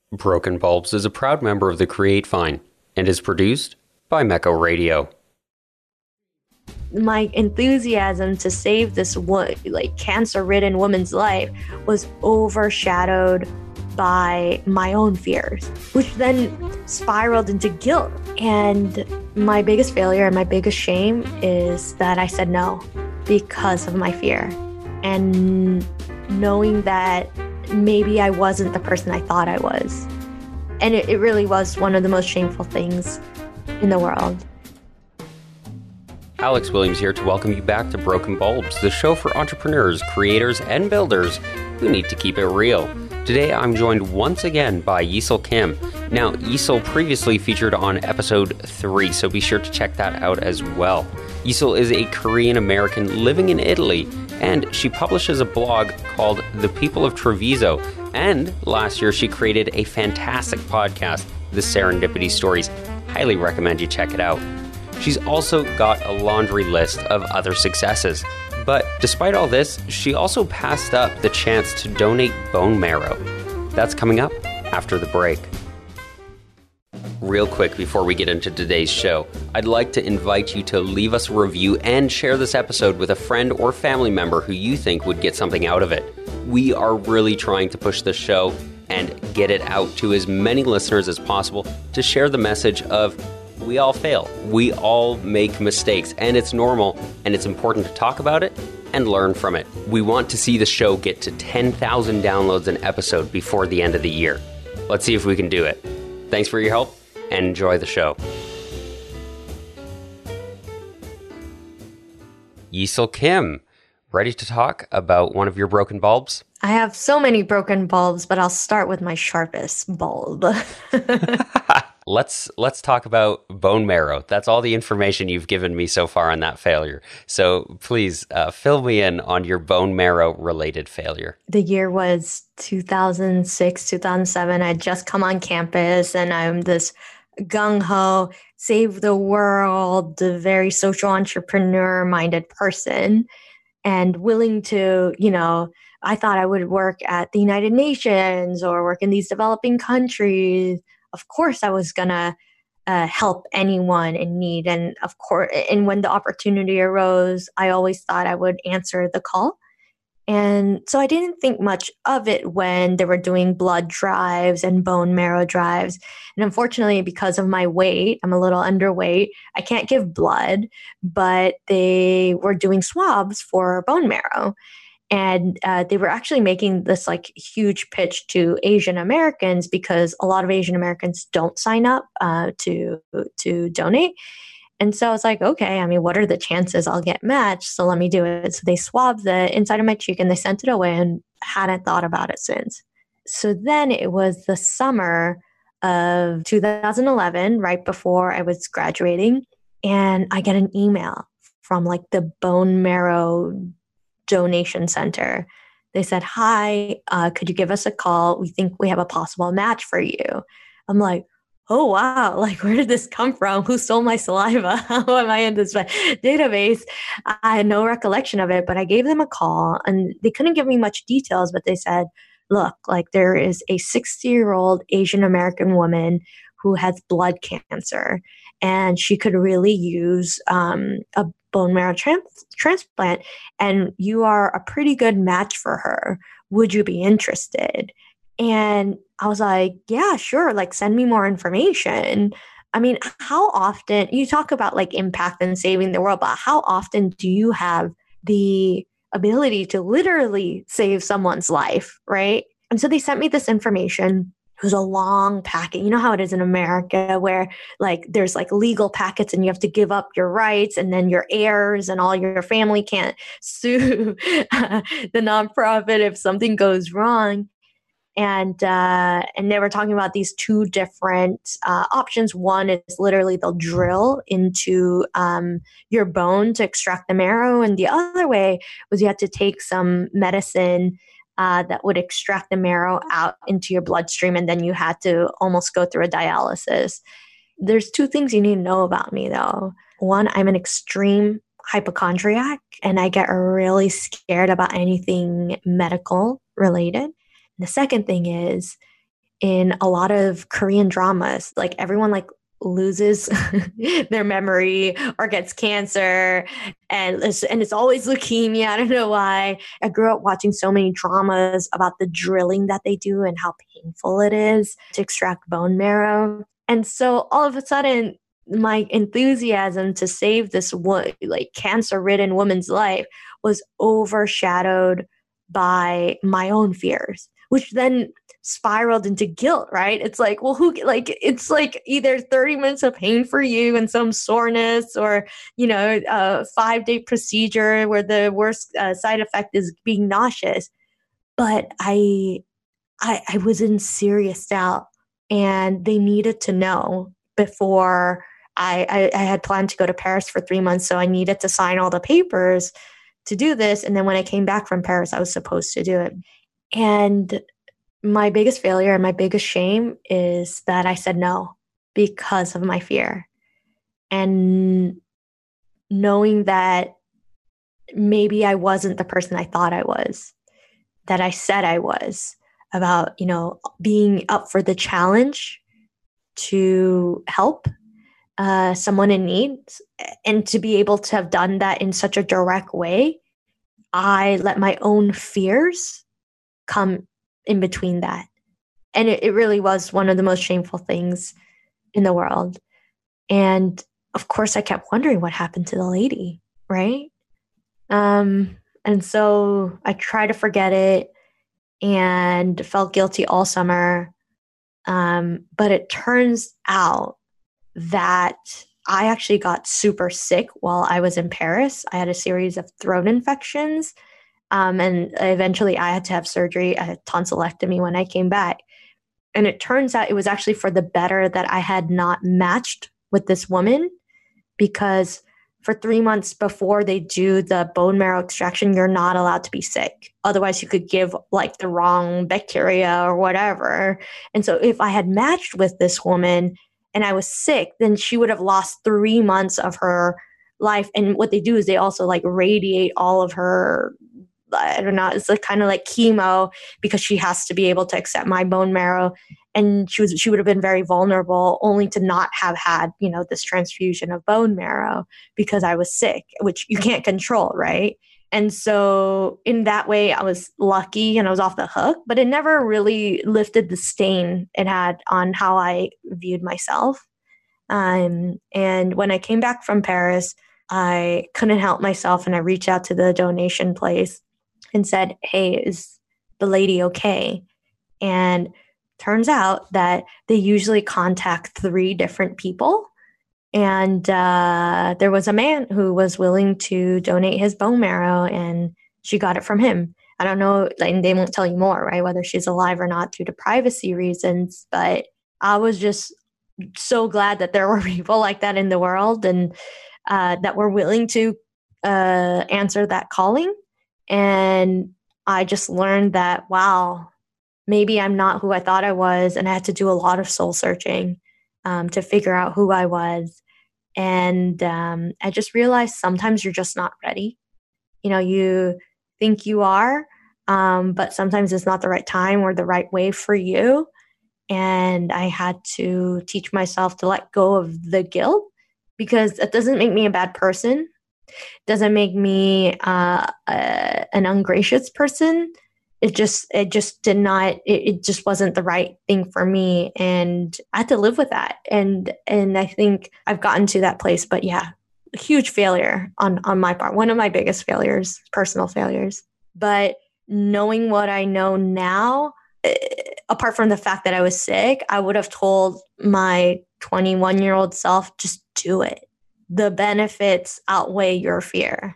Broken Bulbs is a proud member of the Create Fine and is produced by Mecco Radio. My enthusiasm to save this cancer-ridden woman's life was overshadowed by my own fears, which then spiraled into guilt. And my biggest failure and my biggest shame is that I said no because of my fear. And knowing that maybe I wasn't the person I thought I was. And it really was one of the most shameful things in the world. Alex Williams here to welcome you back to Broken Bulbs, the show for entrepreneurs, creators, and builders who need to keep it real. Today I'm joined once again by Yesil Kim. Now, Yesil previously featured on episode 3, so be sure to check that out as well. Yesil is a Korean-American living in Italy, and she publishes a blog called The People of Treviso. And last year she created a fantastic podcast, The Serendipity Stories. Highly recommend you check it out. She's also got a laundry list of other successes. But despite all this, she also passed up the chance to donate bone marrow. That's coming up after the break. Real quick before we get into today's show, I'd like to invite you to leave us a review and share this episode with a friend or family member who you think would get something out of it. We are really trying to push the show and get it out to as many listeners as possible to share the message of we all fail. We all make mistakes, and it's normal, and it's important to talk about it and learn from it. We want to see the show get to 10,000 downloads an episode before the end of the year. Let's see if we can do it. Thanks for your help, and enjoy the show. Yesil Kim, ready to talk about one of your broken bulbs? I have so many broken bulbs, but I'll start with my sharpest bulb. Let's talk about bone marrow. That's all the information you've given me so far on that failure. So please fill me in on your bone marrow related failure. The year was 2006, 2007. I'd just come on campus and I'm this gung-ho, save the world, very social entrepreneur-minded person and willing to, I thought I would work at the United Nations or work in these developing countries. Of course, I was going to help anyone in need. And of course, and when the opportunity arose, I always thought I would answer the call. And so I didn't think much of it when they were doing blood drives and bone marrow drives. And unfortunately, because of my weight, I'm a little underweight, I can't give blood, but they were doing swabs for bone marrow. And they were actually making this huge pitch to Asian Americans because a lot of Asian Americans don't sign up to donate. And so I was like, okay, what are the chances I'll get matched? So let me do it. So they swabbed the inside of my cheek and they sent it away and hadn't thought about it since. So then it was the summer of 2011, right before I was graduating. And I get an email from the bone marrow donation center. They said, hi, could you give us a call? We think we have a possible match for you. I'm like, oh, wow. Where did this come from? Who stole my saliva? How am I in this database? I had no recollection of it, but I gave them a call and they couldn't give me much details, but they said, look, there is a 60-year-old Asian American woman who has blood cancer and she could really use a bone marrow transplant, and you are a pretty good match for her. Would you be interested? And I was like, yeah, sure. Send me more information. How often, you talk about impact and saving the world, but how often do you have the ability to literally save someone's life, right? And so they sent me this information. It was a long packet. You know how it is in America where there's legal packets and you have to give up your rights and then your heirs and all your family can't sue the nonprofit if something goes wrong. And they were talking about these two different options. One is literally they'll drill into your bone to extract the marrow. And the other way was you had to take some medicine that would extract the marrow out into your bloodstream. And then you had to almost go through a dialysis. There's two things you need to know about me, though. One, I'm an extreme hypochondriac, and I get really scared about anything medical related. The second thing is in a lot of Korean dramas. Like everyone like loses their memory or gets cancer, and it's always leukemia. I don't know why. I grew up watching so many dramas about the drilling that they do and how painful it is to extract bone marrow. And so all of a sudden, my enthusiasm to save this like cancer-ridden woman's life was overshadowed by my own fears, which then spiraled into guilt, right? It's like, well, it's like either 30 minutes of pain for you and some soreness, or, a 5-day procedure where the worst side effect is being nauseous. But I was in serious doubt, and they needed to know before I had planned to go to Paris for 3 months. So I needed to sign all the papers to do this. And then when I came back from Paris, I was supposed to do it. And my biggest failure and my biggest shame is that I said no because of my fear. And knowing that maybe I wasn't the person I thought I was, that I said I was, about, being up for the challenge to help someone in need, and to be able to have done that in such a direct way, I let my own fears come in between that. And it really was one of the most shameful things in the world. And of course, I kept wondering what happened to the lady, right? And so I tried to forget it and felt guilty all summer. But it turns out that I actually got super sick while I was in Paris. I had a series of throat infections. And eventually I had to have surgery, a tonsillectomy, when I came back. And it turns out it was actually for the better that I had not matched with this woman, because for 3 months before they do the bone marrow extraction, you're not allowed to be sick. Otherwise, you could give like the wrong bacteria or whatever. And so if I had matched with this woman and I was sick, then she would have lost 3 months of her life. And what they do is they also like radiate all of her, I don't know, it's like kind of like chemo, because she has to be able to accept my bone marrow. And she would have been very vulnerable, only to not have had, this transfusion of bone marrow because I was sick, which you can't control, right? And so in that way, I was lucky and I was off the hook, but it never really lifted the stain it had on how I viewed myself. And when I came back from Paris, I couldn't help myself, and I reached out to the donation place and said, "Hey, is the lady okay?" And turns out that they usually contact 3 different people. And there was a man who was willing to donate his bone marrow, and she got it from him. I don't know, and they won't tell you more, right, whether she's alive or not due to privacy reasons. But I was just so glad that there were people like that in the world, and that were willing to answer that calling. And I just learned that, wow, maybe I'm not who I thought I was. And I had to do a lot of soul searching to figure out who I was. And I just realized sometimes you're just not ready. You think you are, but sometimes it's not the right time or the right way for you. And I had to teach myself to let go of the guilt, because it doesn't make me a bad person. Doesn't make me an ungracious person. It just did not. It just wasn't the right thing for me, and I had to live with that. And I think I've gotten to that place. But yeah, a huge failure on my part. One of my biggest failures, personal failures. But knowing what I know now, apart from the fact that I was sick, I would have told my 21-year-old self, just do it. The benefits outweigh your fear.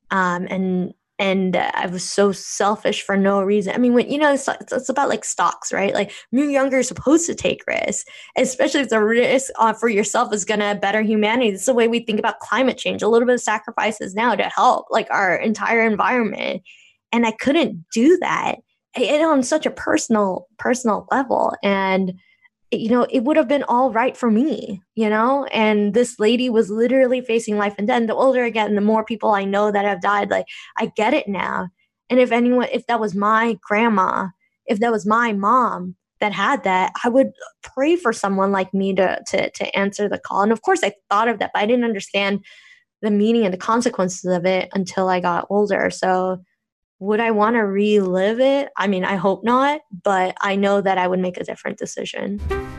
And I was so selfish for no reason. I mean, when it's about like stocks, right? Like when you're younger, you're supposed to take risks, especially if the risk for yourself is going to better humanity. It's the way we think about climate change. A little bit of sacrifices now to help like our entire environment. And I couldn't do that on such a personal level. And it would have been all right for me, and this lady was literally facing life and death. And the older I get and the more people I know that have died, like I get it now. And if that was my grandma, if that was my mom, that had that, I would pray for someone like me to answer the call. And of course, I thought of that, but I didn't understand the meaning and the consequences of it until I got older. So would I want to relive it? I mean, I hope not, but I know that I would make a different decision.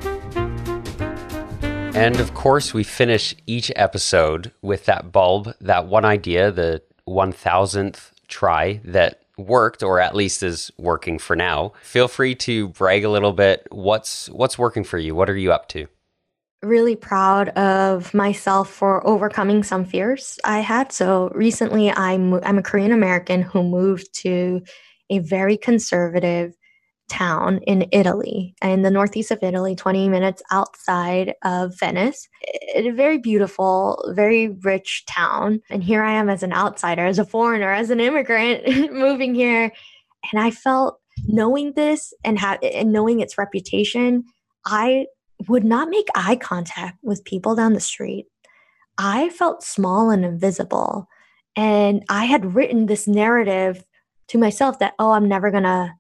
And of course, we finish each episode with that bulb, that one idea, the 1000th try that worked, or at least is working for now. Feel free to brag a little bit. What's working for you? What are you up to? Really proud of myself for overcoming some fears I had. So recently, I'm a Korean American who moved to a very conservative town in Italy, in the northeast of Italy, 20 minutes outside of Venice. A very beautiful, very rich town. And here I am as an outsider, as a foreigner, as an immigrant moving here. And I felt, knowing this and knowing its reputation, I would not make eye contact with people down the street. I felt small and invisible. And I had written this narrative to myself that, oh, I'm never going to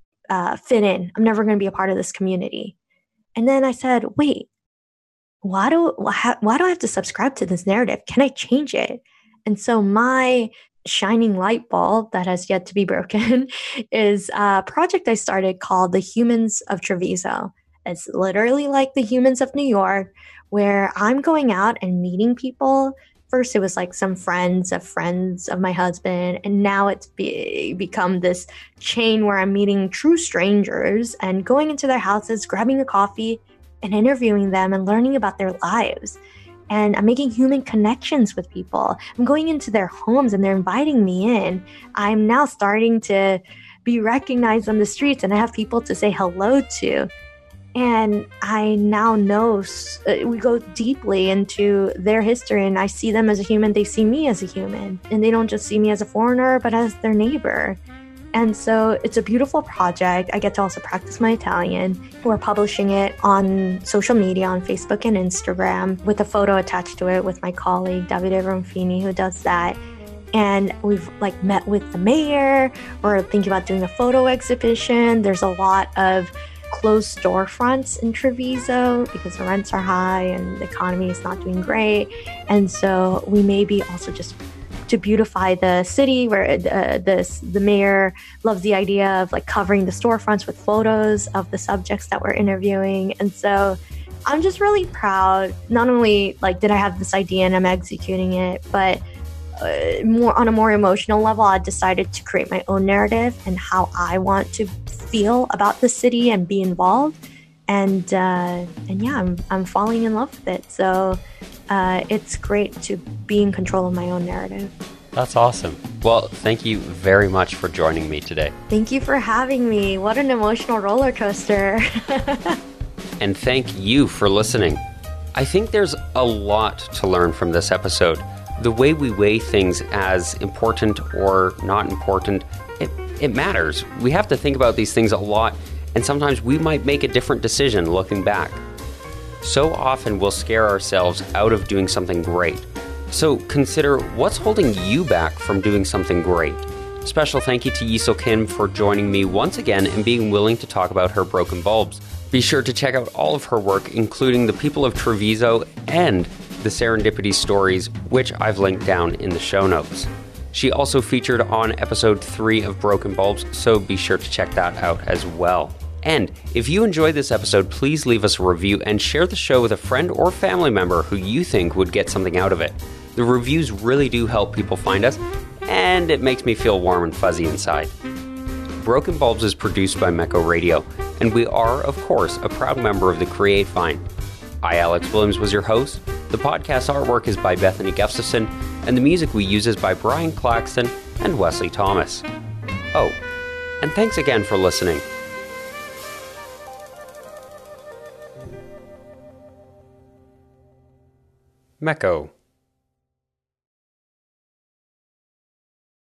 fit in. I'm never going to be a part of this community. And then I said, wait, why do I have to subscribe to this narrative? Can I change it? And so my shining light bulb that has yet to be broken is a project I started called The Humans of Treviso. It's literally like the humans of New York, where I'm going out and meeting people. First, it was like some friends of my husband. And now it's become this chain where I'm meeting true strangers and going into their houses, grabbing a coffee and interviewing them and learning about their lives. And I'm making human connections with people. I'm going into their homes and they're inviting me in. I'm now starting to be recognized on the streets and I have people to say hello to. And I now know we go deeply into their history and I see them as a human. They see me as a human and they don't just see me as a foreigner, but as their neighbor. And so it's a beautiful project. I get to also practice my Italian. We're publishing it on social media, on Facebook and Instagram, with a photo attached to it with my colleague, Davide Ronfini, who does that. And we've met with the mayor. We're thinking about doing a photo exhibition. There's a lot of closed storefronts in Treviso because the rents are high and the economy is not doing great. And so we may be also just to beautify the city where the mayor loves the idea of covering the storefronts with photos of the subjects that we're interviewing. And so I'm just really proud. Not only did I have this idea and I'm executing it, but more on a more emotional level, I decided to create my own narrative and how I want to feel about the city and be involved. And yeah, I'm falling in love with it. So it's great to be in control of my own narrative. That's awesome. Well, thank you very much for joining me today. Thank you for having me. What an emotional roller coaster. And thank you for listening. I think there's a lot to learn from this episode. The way we weigh things as important or not important, it matters. We have to think about these things a lot, and sometimes we might make a different decision looking back. So often we'll scare ourselves out of doing something great. So consider what's holding you back from doing something great. Special thank you to Yesil Kim for joining me once again and being willing to talk about her broken bulbs. Be sure to check out all of her work, including The People of Treviso and The Serendipity Stories, which I've linked down in the show notes. She also featured on episode 3 of Broken Bulbs, so be sure to check that out as well. And if you enjoyed this episode, please leave us a review and share the show with a friend or family member who you think would get something out of it. The reviews really do help people find us, and it makes me feel warm and fuzzy inside. Broken Bulbs is produced by Mecco Radio, and we are, of course, a proud member of the Create Fine. I, Alex Williams, was your host. The podcast artwork is by Bethany Gustafson, and the music we use is by Brian Claxton and Wesley Thomas. Oh, and thanks again for listening. Mecco.